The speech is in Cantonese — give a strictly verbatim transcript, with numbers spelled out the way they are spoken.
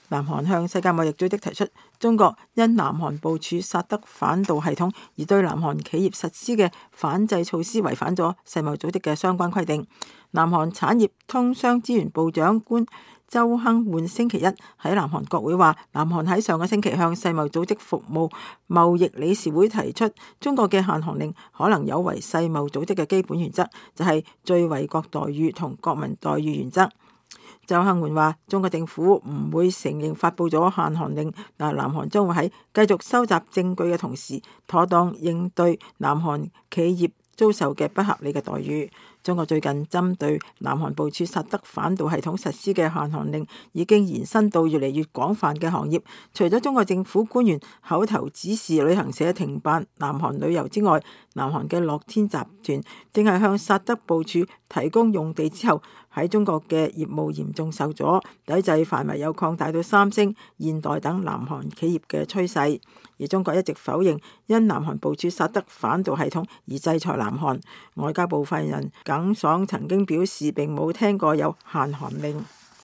南韓向世界貿易組織提出，中國因南韓部署薩德反導系統而對南韓企業實施嘅反制措施違反咗世貿組織嘅相關規定。南韓產業通商資源部長官周亨煥星期一喺南韓國會話，南韓喺上個星期向世貿組織服務貿易理事會提出，中國嘅限韓令可能有違世貿組織嘅基本原則，就係最惠國待遇同國民待遇原則。周亨煥話，中國政府唔會承認發布咗限韓令，但南韓將會喺繼續收集證據嘅同時，妥當應對南韓企業遭受嘅不合理嘅待遇。中國最近針對南韓部署薩德反導系統實施嘅限韓令，已經延伸到越嚟越廣泛嘅行業。除咗中國政府官員口頭指示旅行社停辦南韓旅遊之外，南韓嘅樂天集團正係向薩德部署提供用地之後，喺中國嘅業務嚴重受阻，抵制範圍有擴大到三星、現代等南韓企業嘅趨勢。而中國一直否認因南韓部署薩德反導系統而制裁南韓。外交部發言人耿爽曾經表示，並冇聽過有限韓令。